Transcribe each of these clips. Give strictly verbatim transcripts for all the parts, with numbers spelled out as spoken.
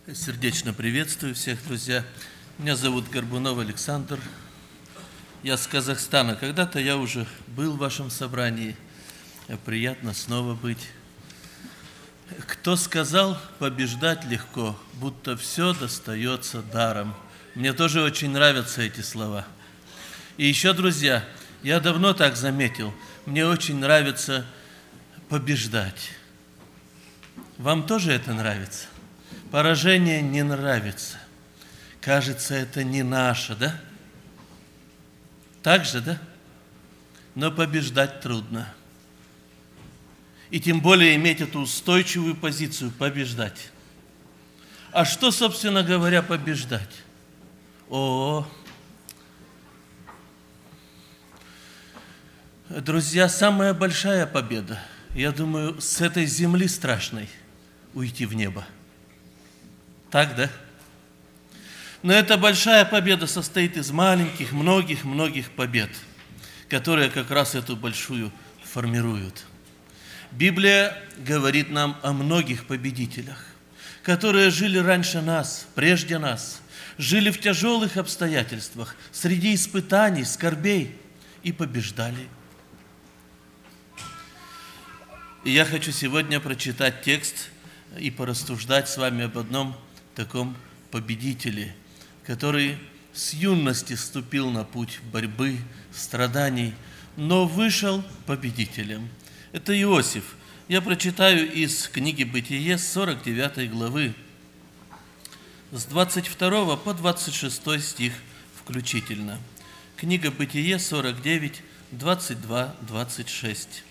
Сердечно приветствую всех, друзья. Меня зовут Горбунов Александр. Я с Казахстана. Когда-то я уже был в вашем собрании. Приятно снова быть. Кто сказал, побеждать легко, будто все достается даром. Мне тоже очень нравятся эти слова. И еще, друзья, я давно так заметил, мне очень нравится побеждать. Вам тоже это нравится? Поражение не нравится. Кажется, это не наше, да? Так же, да? Но побеждать трудно. И тем более иметь эту устойчивую позицию, побеждать. А что, собственно говоря, побеждать? О, друзья, самая большая победа, я думаю, с этой земли страшной уйти в небо. Так, да? Но эта большая победа состоит из маленьких, многих-многих побед, которые как раз эту большую формируют. Библия говорит нам о многих победителях, которые жили раньше нас, прежде нас, жили в тяжелых обстоятельствах, среди испытаний, скорбей и побеждали. И я хочу сегодня прочитать текст и порассуждать с вами об одном таком победителе, который с юности вступил на путь борьбы, страданий, но вышел победителем. Это Иосиф. Я прочитаю из книги «Бытие» с сорок девятой главы, с двадцать второго по двадцать шестой стих включительно. Книга «Бытие» сорок девять, двадцать два, двадцать шесть.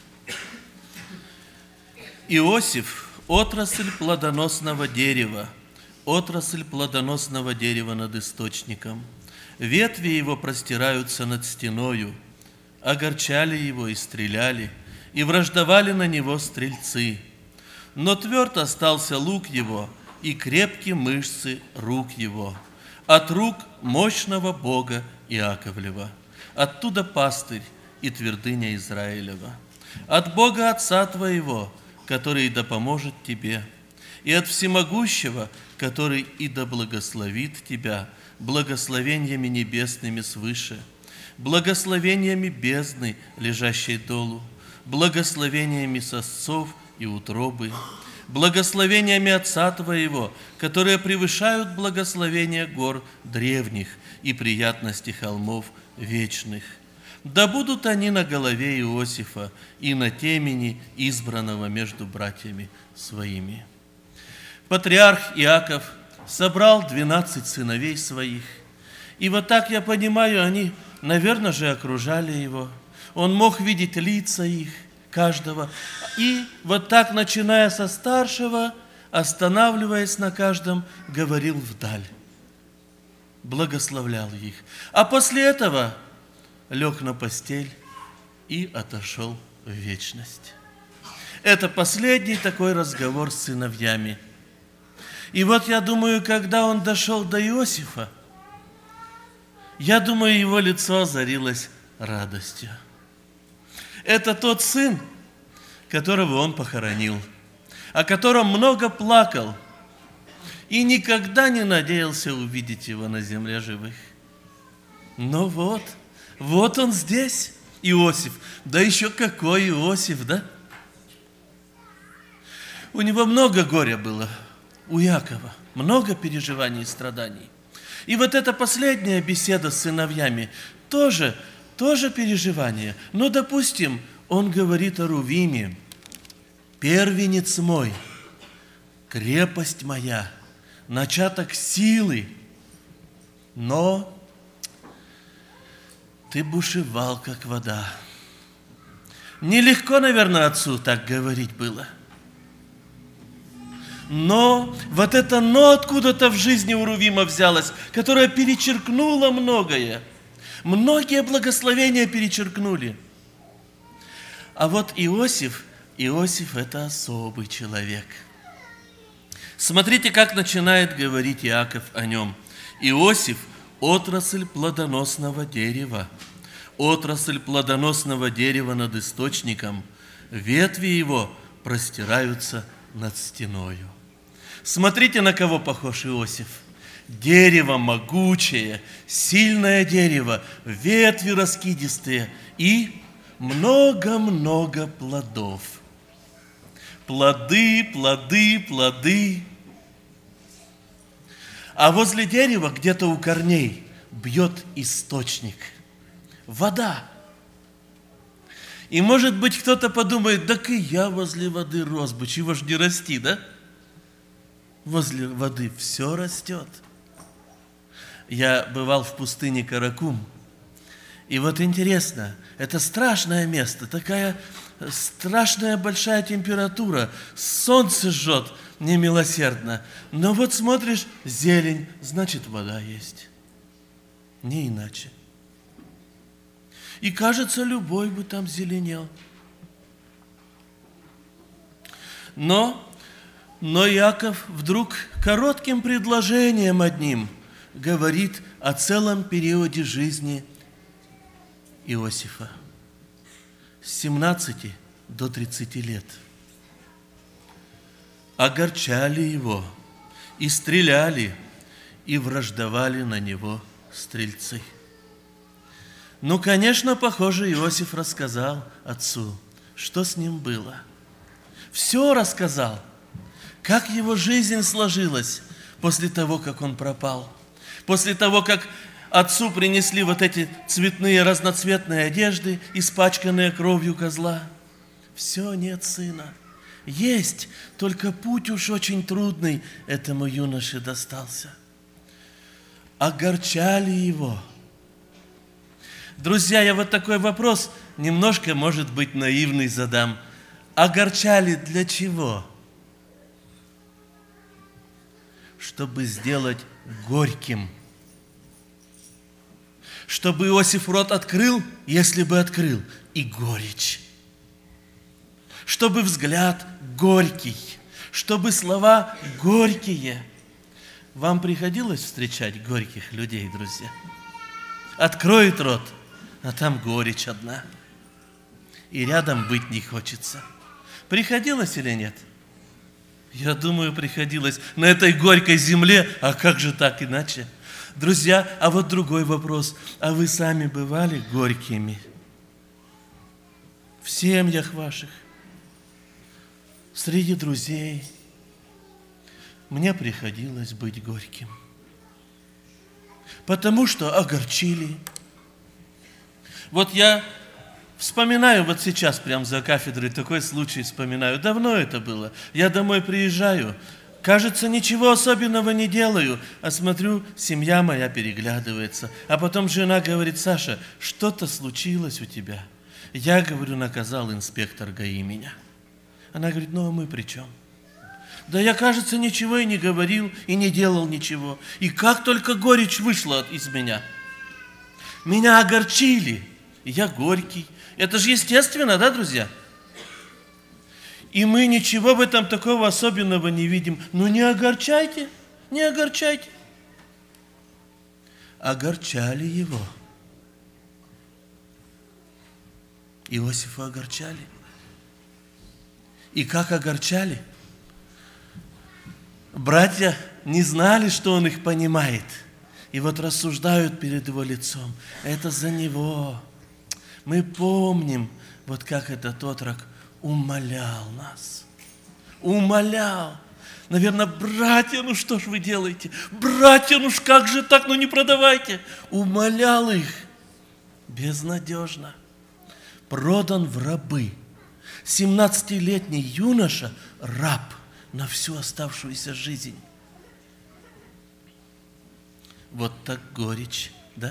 Иосиф – отрасль плодоносного дерева, отрасль плодоносного дерева над источником. Ветви его простираются над стеною, огорчали его и стреляли, и враждовали на него стрельцы. Но тверд остался лук его, и крепки мышцы рук его, от рук мощного Бога Иаковлева. Оттуда пастырь и твердыня Израилева. От Бога Отца твоего, который да поможет тебе, и от Всемогущего, который и да благословит тебя благословениями небесными свыше, благословениями бездны, лежащей долу, благословениями сосцов и утробы, благословениями Отца твоего, которые превышают благословения гор древних и приятности холмов вечных. Да будут они на голове Иосифа и на темени избранного между братьями своими. Патриарх Иаков собрал двенадцать сыновей своих. И вот так, я понимаю, они, наверное же, окружали его. Он мог видеть лица их, каждого. И вот так, начиная со старшего, останавливаясь на каждом, говорил вдаль. Благословлял их. А после этого лег на постель и отошел в вечность. Это последний такой разговор с сыновьями. И вот я думаю, когда он дошел до Иосифа, я думаю, его лицо озарилось радостью. Это тот сын, которого он похоронил, о котором много плакал и никогда не надеялся увидеть его на земле живых. Но вот, вот он здесь, Иосиф. Да еще какой Иосиф, да? У него много горя было. У Иакова много переживаний и страданий. И вот эта последняя беседа с сыновьями тоже, тоже переживание. Но, допустим, он говорит о Рувиме. «Первенец мой, крепость моя, начаток силы, но ты бушевал, как вода». Нелегко, наверное, отцу так говорить было. Но вот это «но» откуда-то в жизни у Рувима взялось, которое перечеркнуло многое. Многие благословения перечеркнули. А вот Иосиф, Иосиф – это особый человек. Смотрите, как начинает говорить Иаков о нем. Иосиф – отрасль плодоносного дерева, отрасль плодоносного дерева над источником, ветви его простираются над стеною. Смотрите, на кого похож Иосиф. Дерево могучее, сильное дерево, ветви раскидистые и много-много плодов. Плоды, плоды, плоды. А возле дерева, где-то у корней, бьет источник. Вода. И, может быть, кто-то подумает, так и я возле воды рос бы, чего ж не расти, да? Возле воды все растет. Я бывал в пустыне Каракум, и вот интересно, это страшное место, такая страшная большая температура, солнце жжет немилосердно, но вот смотришь, зелень, значит, вода есть, не иначе. И кажется, любой бы там зеленел. Но, но Иаков вдруг коротким предложением одним говорит о целом периоде жизни Иосифа. С семнадцати до тридцати лет. Огорчали его, и стреляли, и враждовали на него стрельцы. Ну, конечно, похоже, Иосиф рассказал отцу, что с ним было. Все рассказал, как его жизнь сложилась после того, как он пропал. После того, как отцу принесли вот эти цветные разноцветные одежды, испачканные кровью козла. Все, нет сына. Есть, только путь уж очень трудный этому юноше достался. Огорчали его. Друзья, я вот такой вопрос, немножко, может быть, наивный задам. Огорчали для чего? Чтобы сделать горьким. Чтобы Иосиф рот открыл, если бы открыл, и горечь. Чтобы взгляд горький, чтобы слова горькие. Вам приходилось встречать горьких людей, друзья? Откроет рот, а там горечь одна. И рядом быть не хочется. Приходилось или нет? Я думаю, приходилось. На этой горькой земле, а как же так иначе? Друзья, а вот другой вопрос. А вы сами бывали горькими? В семьях ваших? Среди друзей? Мне приходилось быть горьким. Потому что огорчили. Вот я вспоминаю, вот сейчас прямо за кафедрой такой случай вспоминаю. Давно это было. Я домой приезжаю. Кажется, ничего особенного не делаю, а смотрю, семья моя переглядывается. А потом жена говорит: Саша, что-то случилось у тебя. Я, говорю, наказал инспектор ГАИ меня. Она говорит: ну а мы при чем? Да я, кажется, ничего и не говорил, и не делал ничего. И как только горечь вышла из меня. Меня огорчили, и я горький. Это же естественно, да, друзья? И мы ничего в этом такого особенного не видим. Ну не огорчайте, не огорчайте. Огорчали его. Иосифа огорчали. И как огорчали? Братья не знали, что он их понимает. И вот рассуждают перед его лицом. Это за него. Мы помним, вот как этот отрок умолял нас. Умолял. Наверное, братья, ну что ж вы делаете? Братья, ну ж как же так, ну не продавайте. Умолял их. Безнадежно. Продан в рабы. семнадцатилетний юноша – раб на всю оставшуюся жизнь. Вот так горечь, да?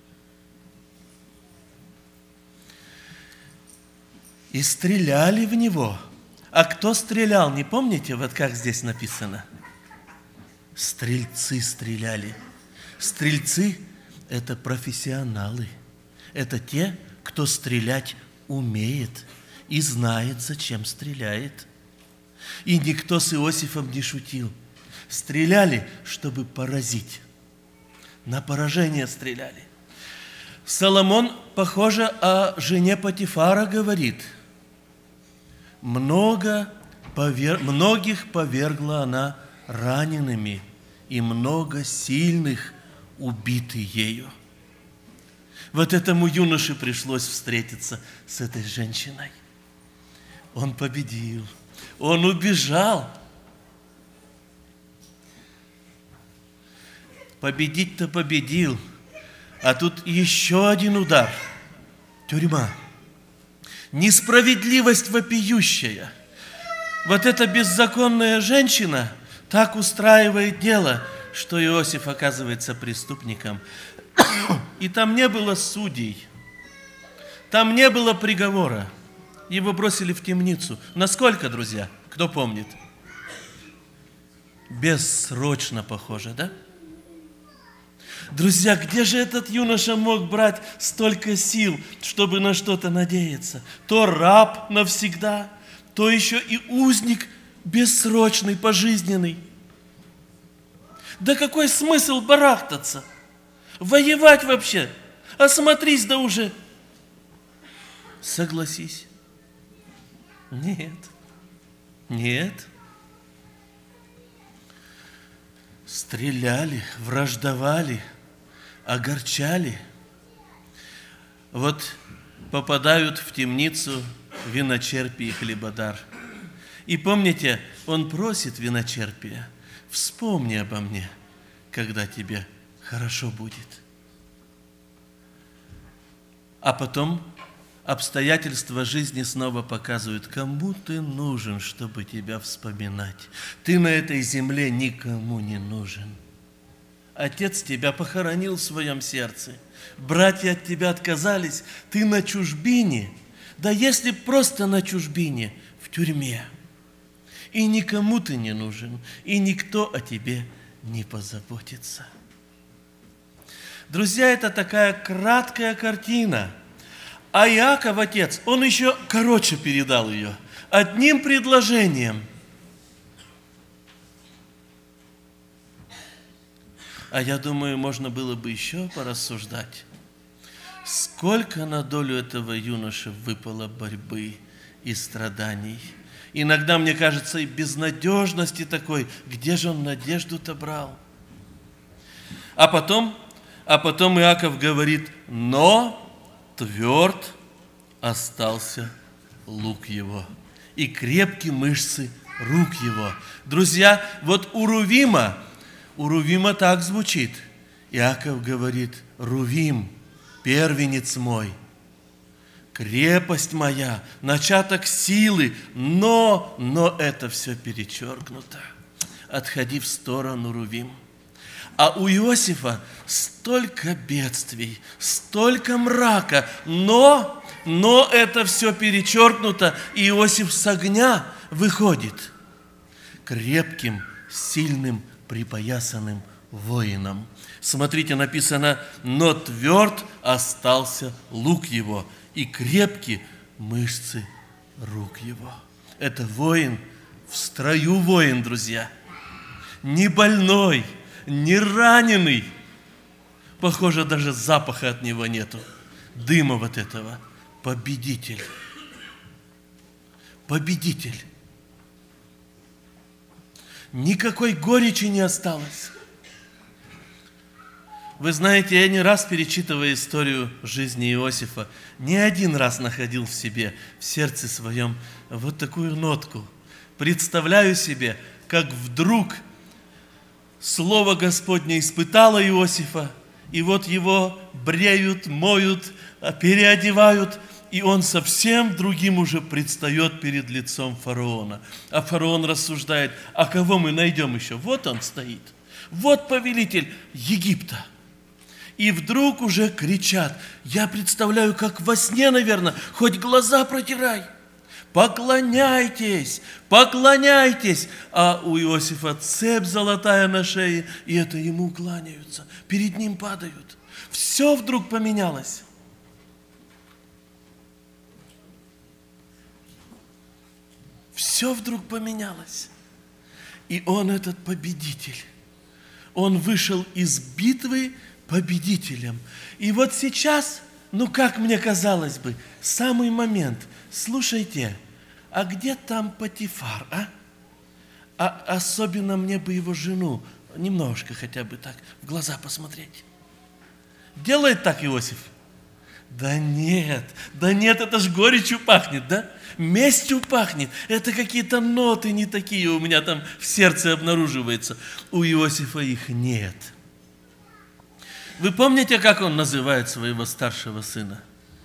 И стреляли в него. А кто стрелял, не помните, вот как здесь написано? Стрельцы стреляли. Стрельцы – это профессионалы. Это те, кто стрелять умеет и знает, зачем стреляет. И никто с Иосифом не шутил. Стреляли, чтобы поразить. На поражение стреляли. Соломон, похоже, о жене Потифара говорит: Много повер... многих повергла она ранеными, и много сильных убиты ею. Вот этому юноше пришлось встретиться с этой женщиной. Он победил, он убежал. Победить-то победил, а тут еще один удар. Тюрьма. Несправедливость вопиющая. Вот эта беззаконная женщина так устраивает дело, что Иосиф оказывается преступником. И там не было судей, там не было приговора. Его бросили в темницу. Насколько, друзья? Кто помнит? Бессрочно, похоже, да? Друзья, где же этот юноша мог брать столько сил, чтобы на что-то надеяться? То раб навсегда, то еще и узник бессрочный, пожизненный. Да какой смысл барахтаться? Воевать вообще? Осмотрись, да уже. Согласись. Нет. Нет. Стреляли, враждовали, огорчали. Вот попадают в темницу виночерпий и хлебодар. И помните, он просит виночерпия: вспомни обо мне, когда тебе хорошо будет. А потом обстоятельства жизни снова показывают, кому ты нужен, чтобы тебя вспоминать. Ты на этой земле никому не нужен. Отец тебя похоронил в своем сердце. Братья от тебя отказались. Ты на чужбине. Да если просто на чужбине, в тюрьме. И никому ты не нужен, и никто о тебе не позаботится. Друзья, это такая краткая картина. А Иаков, отец, он еще короче передал ее, одним предложением. А я думаю, можно было бы еще порассуждать. Сколько на долю этого юноши выпало борьбы и страданий. Иногда, мне кажется, и безнадежности такой, где же он надежду-то брал? А потом, а потом Иаков говорит: но тверд остался лук его, и крепки мышцы рук его. Друзья, вот у Рувима, у Рувима так звучит. Иаков говорит: Рувим, первенец мой, крепость моя, начаток силы, но, но это все перечеркнуто. Отходи в сторону, Рувим. А у Иосифа столько бедствий, столько мрака, но, но это все перечеркнуто, и Иосиф с огня выходит крепким, сильным, припоясанным воином. Смотрите, написано: но тверд остался лук его, и крепки мышцы рук его. Это воин, в строю воин, друзья, не больной, не раненый. Похоже, даже запаха от него нету, дыма вот этого. Победитель. Победитель. Никакой горечи не осталось. Вы знаете, я не раз, перечитывая историю жизни Иосифа, не один раз находил в себе, в сердце своем, вот такую нотку. Представляю себе, как вдруг Слово Господне испытало Иосифа, и вот его бреют, моют, переодевают, и он совсем другим уже предстает перед лицом фараона. А фараон рассуждает: а кого мы найдем еще? Вот он стоит, вот повелитель Египта. И вдруг уже кричат, я представляю, как во сне, наверное, хоть глаза протирай. Поклоняйтесь, поклоняйтесь. А у Иосифа цепь золотая на шее, и это ему кланяются, перед ним падают. Все вдруг поменялось. Все вдруг поменялось. И он, этот победитель, он вышел из битвы победителем. И вот сейчас, ну как мне казалось бы, самый момент. Слушайте, а где там Потифар, а? А особенно мне бы его жену немножко хотя бы так в глаза посмотреть. Делает так Иосиф? Да нет, да нет, это ж горечью пахнет, да? Местью пахнет. Это какие-то ноты не такие у меня там в сердце обнаруживаются. У Иосифа их нет. Вы помните, как он называет своего старшего сына?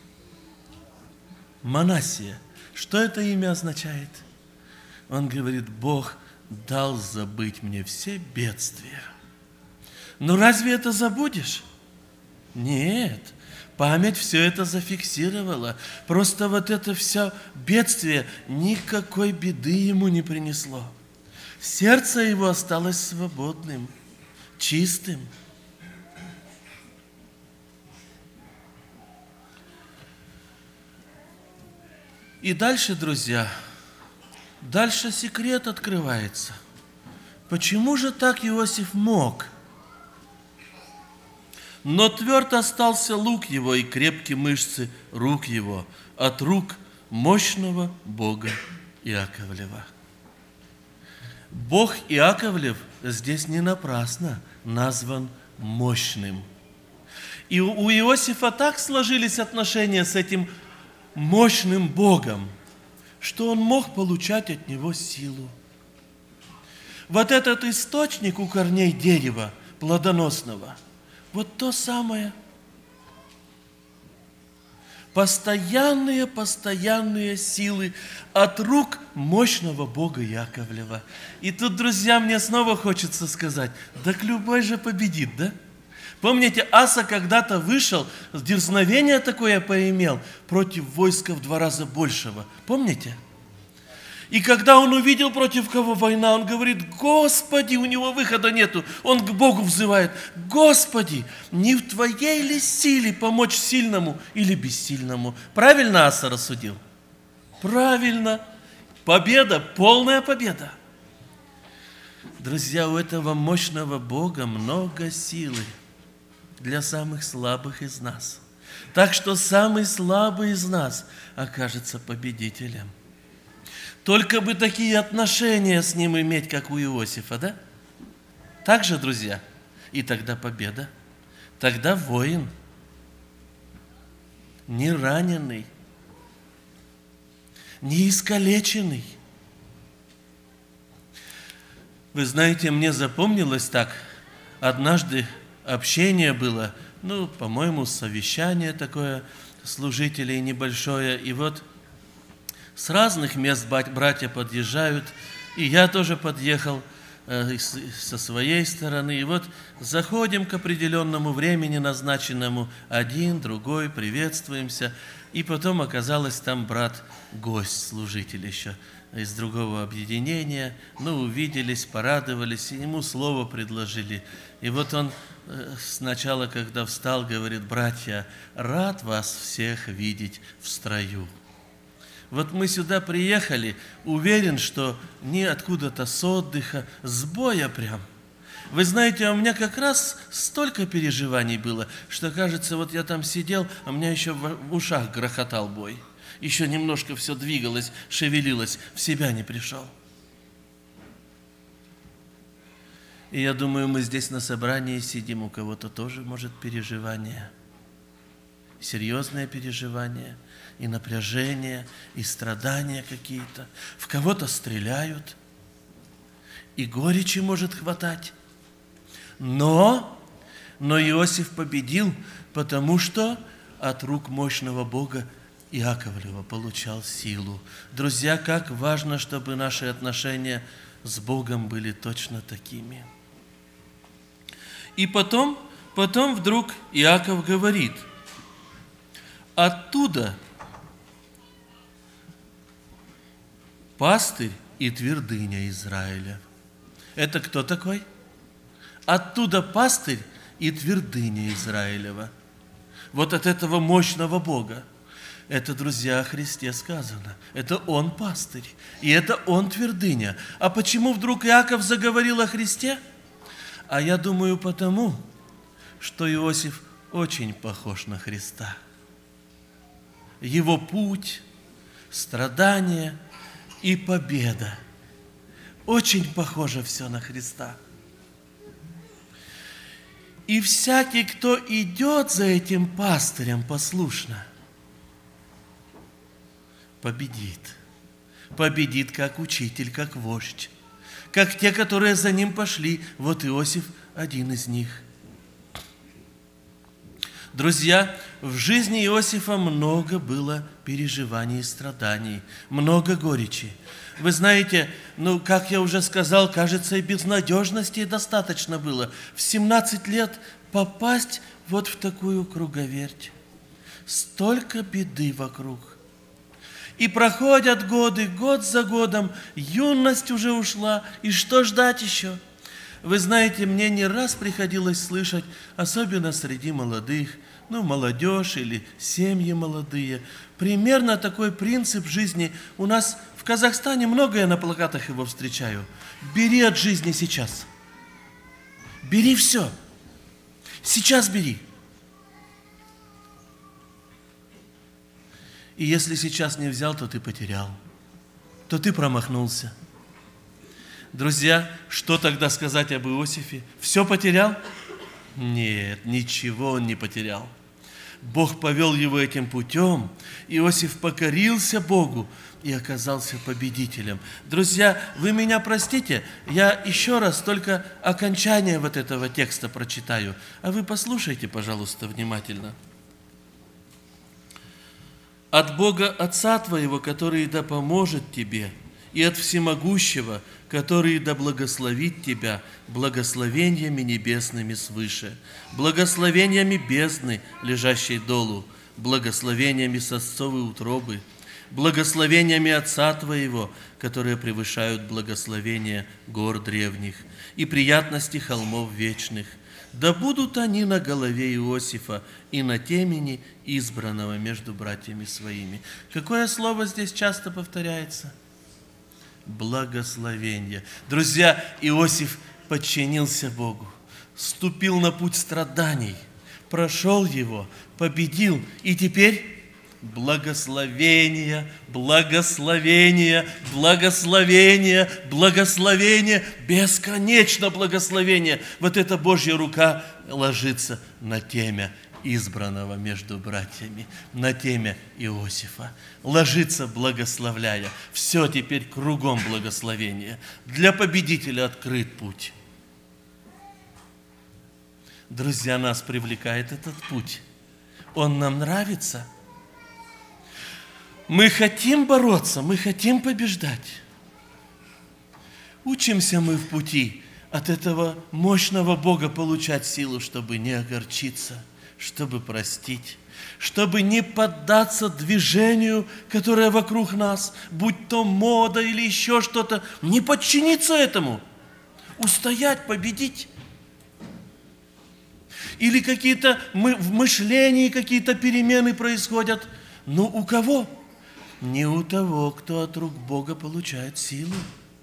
Манассия. Что это имя означает? Он говорит: Бог дал забыть мне все бедствия. Но разве это забудешь? Нет. Память все это зафиксировала. Просто вот это все бедствие никакой беды ему не принесло. Сердце его осталось свободным, чистым. И дальше, друзья, дальше секрет открывается. Почему же так Иосиф мог? Но тверд остался лук его и крепкие мышцы рук его от рук мощного Бога Иаковлева. Бог Иаковлев здесь не напрасно назван мощным. И у Иосифа так сложились отношения с этим мощным Богом, что он мог получать от него силу. Вот этот источник у корней дерева плодоносного, вот то самое. Постоянные, постоянные силы от рук мощного Бога Яковлева. И тут, друзья, мне снова хочется сказать: так любой же победит, да? Помните, Аса когда-то вышел, дерзновение такое поимел против войска в два раза большего. Помните? И когда он увидел, против кого война, он говорит: Господи, у него выхода нету. Он к Богу взывает: Господи, не в Твоей ли силе помочь сильному или бессильному? Правильно Аса рассудил? Правильно. Победа, полная победа. Друзья, у этого мощного Бога много силы для самых слабых из нас. Так что самый слабый из нас окажется победителем. Только бы такие отношения с ним иметь, как у Иосифа, да? Так же, друзья? И тогда победа. Тогда воин, не раненый, не искалеченный. Вы знаете, мне запомнилось так. Однажды общение было, ну, по-моему, совещание такое служителей небольшое. И вот с разных мест братья подъезжают, и я тоже подъехал э, со своей стороны. И вот заходим к определенному времени назначенному, один, другой, приветствуемся. И потом оказалось там брат-гость, служитель еще из другого объединения. Ну, увиделись, порадовались, и ему слово предложили. И вот он э, сначала, когда встал, говорит: братья, рад вас всех видеть в строю. Вот мы сюда приехали, уверен, что не откуда-то с отдыха, с боя прям. Вы знаете, а у меня как раз столько переживаний было, что, кажется, вот я там сидел, а у меня еще в ушах грохотал бой. Еще немножко все двигалось, шевелилось, в себя не пришел. И я думаю, мы здесь на собрании сидим, у кого-то тоже, может, переживания. Серьезные переживания. И напряжение, и страдания какие-то. В кого-то стреляют, и горечи может хватать. Но, но Иосиф победил, потому что от рук мощного Бога Иаковлева получал силу. Друзья, как важно, чтобы наши отношения с Богом были точно такими. И потом, потом вдруг Иаков говорит: оттуда пастырь и твердыня Израиля. Это кто такой? Оттуда пастырь и твердыня Израилева. Вот от этого мощного Бога. Это, друзья, о Христе сказано. Это Он пастырь, и это Он твердыня. А почему вдруг Иаков заговорил о Христе? А я думаю, потому, что Иосиф очень похож на Христа. Его путь, страдания и победа очень похоже все на Христа. И всякий, кто идет за этим пастырем послушно, победит. Победит как учитель, как вождь, как те, которые за ним пошли. Вот Иосиф один из них. Друзья, в жизни Иосифа много было переживаний и страданий, много горечи. Вы знаете, ну, как я уже сказал, кажется, и безнадежности достаточно было в семнадцать лет попасть вот в такую круговерть. Столько беды вокруг. И проходят годы, год за годом, юность уже ушла, и что ждать еще? Вы знаете, мне не раз приходилось слышать, особенно среди молодых, ну, молодежь или семьи молодые, примерно такой принцип жизни. У нас в Казахстане много, я на плакатах его встречаю. Бери от жизни сейчас. Бери все. Сейчас бери. И если сейчас не взял, то ты потерял, то ты промахнулся. Друзья, что тогда сказать об Иосифе? Все потерял? Нет, ничего он не потерял. Бог повел его этим путем. Иосиф покорился Богу и оказался победителем. Друзья, вы меня простите, я еще раз только окончание вот этого текста прочитаю, а вы послушайте, пожалуйста, внимательно. «От Бога Отца твоего, который да поможет тебе, и от Всемогущего, который да благословит тебя благословениями небесными свыше, благословениями бездны, лежащей долу, благословениями сосцовой утробы, благословениями Отца твоего, которые превышают благословения гор древних и приятности холмов вечных. Да будут они на голове Иосифа и на темени избранного между братьями своими». Какое слово здесь часто повторяется? Благословение. Друзья, Иосиф подчинился Богу, ступил на путь страданий, прошел его, победил, и теперь благословение, благословение, благословение, благословение, бесконечно благословение. Вот эта Божья рука ложится на темя избранного между братьями, на темя Иосифа. Ложится, благословляя. Все теперь кругом благословения. Для победителя открыт путь. Друзья, нас привлекает этот путь. Он нам нравится. Мы хотим бороться, мы хотим побеждать. Учимся мы в пути от этого мощного Бога получать силу, чтобы не огорчиться, чтобы простить, чтобы не поддаться движению, которое вокруг нас, будь то мода или еще что-то, не подчиниться этому, устоять, победить. Или какие-то мы, в мышлении какие-то перемены происходят. Но у кого? Не у того, кто от рук Бога получает силу.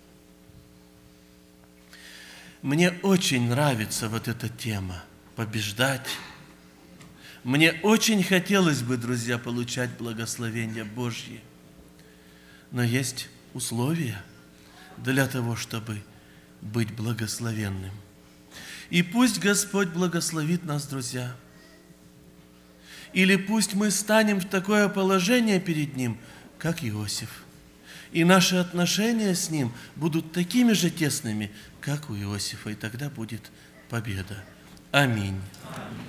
Мне очень нравится вот эта тема – побеждать. Мне очень хотелось бы, друзья, получать благословения Божьи. Но есть условия для того, чтобы быть благословенным. И пусть Господь благословит нас, друзья. Или пусть мы станем в такое положение перед Ним, как Иосиф. И наши отношения с Ним будут такими же тесными, как у Иосифа. И тогда будет победа. Аминь.